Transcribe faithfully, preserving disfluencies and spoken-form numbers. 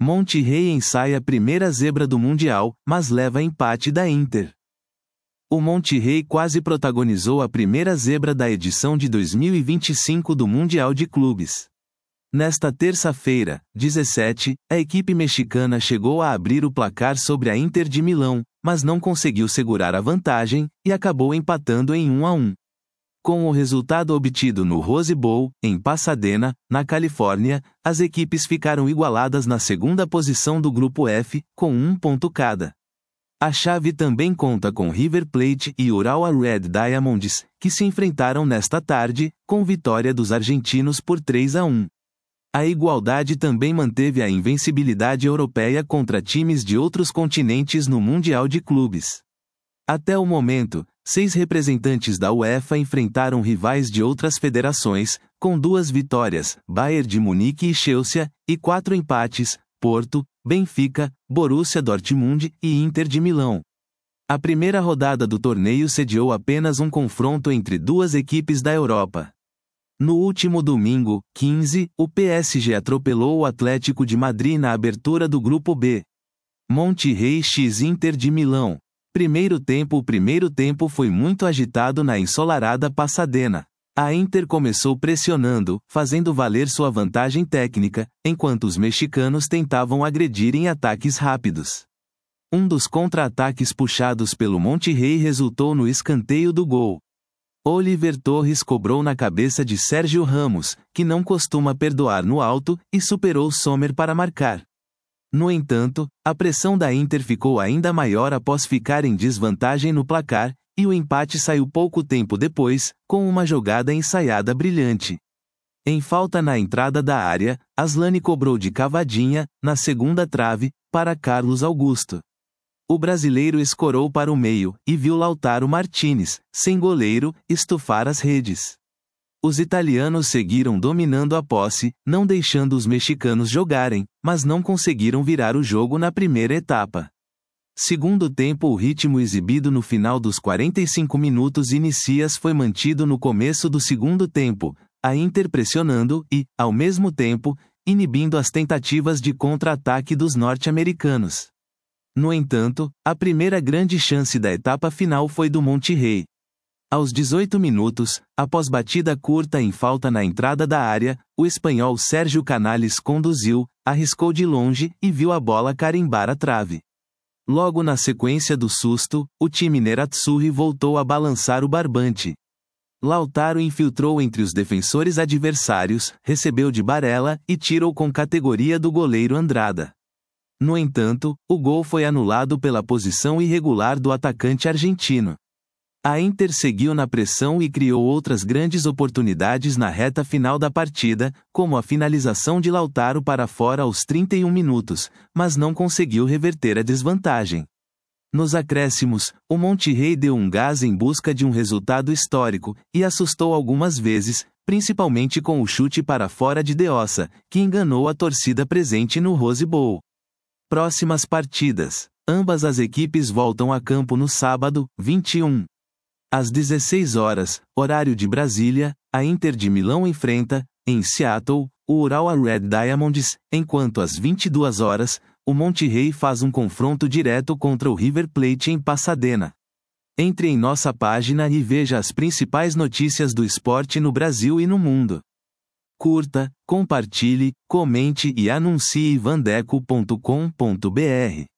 Monterrey ensaia a primeira zebra do Mundial, mas leva empate da Inter. O Monterrey quase protagonizou a primeira zebra da edição de dois mil e vinte e cinco do Mundial de Clubes. Nesta terça-feira, dezessete, a equipe mexicana chegou a abrir o placar sobre a Inter de Milão, mas não conseguiu segurar a vantagem, e acabou empatando em um a um. Com o resultado obtido no Rose Bowl, em Pasadena, na Califórnia, as equipes ficaram igualadas na segunda posição do Grupo F, com um ponto cada. A chave também conta com River Plate e Urawa Red Diamonds, que se enfrentaram nesta tarde, com vitória dos argentinos por três a um. A igualdade também manteve a invencibilidade europeia contra times de outros continentes no Mundial de Clubes. Até o momento, seis representantes da UEFA enfrentaram rivais de outras federações, com duas vitórias, Bayern de Munique e Chelsea, e quatro empates, Porto, Benfica, Borussia Dortmund e Inter de Milão. A primeira rodada do torneio sediou apenas um confronto entre duas equipes da Europa. No último domingo, quinze, o P S G atropelou o Atlético de Madrid na abertura do Grupo B. Monterrey x Inter de Milão. Primeiro tempo O primeiro tempo foi muito agitado na ensolarada Pasadena. A Inter começou pressionando, fazendo valer sua vantagem técnica, enquanto os mexicanos tentavam agredir em ataques rápidos. Um dos contra-ataques puxados pelo Monterrey resultou no escanteio do gol. Oliver Torres cobrou na cabeça de Sérgio Ramos, que não costuma perdoar no alto, e superou Sommer para marcar. No entanto, a pressão da Inter ficou ainda maior após ficar em desvantagem no placar, e o empate saiu pouco tempo depois, com uma jogada ensaiada brilhante. Em falta na entrada da área, Aslani cobrou de cavadinha, na segunda trave, para Carlos Augusto. O brasileiro escorou para o meio, e viu Lautaro Martinez, sem goleiro, estufar as redes. Os italianos seguiram dominando a posse, não deixando os mexicanos jogarem, mas não conseguiram virar o jogo na primeira etapa. Segundo tempo O ritmo exibido no final dos quarenta e cinco minutos iniciais foi mantido no começo do segundo tempo, a Inter pressionando e, ao mesmo tempo, inibindo as tentativas de contra-ataque dos norte-americanos. No entanto, a primeira grande chance da etapa final foi do Monterrey. Aos dezoito minutos, após batida curta em falta na entrada da área, o espanhol Sérgio Canales conduziu, arriscou de longe e viu a bola carimbar a trave. Logo na sequência do susto, o time Nerazzurri voltou a balançar o barbante. Lautaro infiltrou entre os defensores adversários, recebeu de Barella e tirou com categoria do goleiro Andrada. No entanto, o gol foi anulado pela posição irregular do atacante argentino. A Inter seguiu na pressão e criou outras grandes oportunidades na reta final da partida, como a finalização de Lautaro para fora aos trinta e um minutos, mas não conseguiu reverter a desvantagem. Nos acréscimos, o Monterrey deu um gás em busca de um resultado histórico, e assustou algumas vezes, principalmente com o chute para fora de Deossa, que enganou a torcida presente no Rose Bowl. Próximas partidas. Ambas as equipes voltam a campo no sábado, vinte e um. Às dezesseis horas, horário de Brasília, a Inter de Milão enfrenta, em Seattle, o Urawa Red Diamonds, enquanto às vinte e duas horas, o Monterrey faz um confronto direto contra o River Plate em Pasadena. Entre em nossa página e veja as principais notícias do esporte no Brasil e no mundo. Curta, compartilhe, comente e anuncie vandeco ponto com ponto br.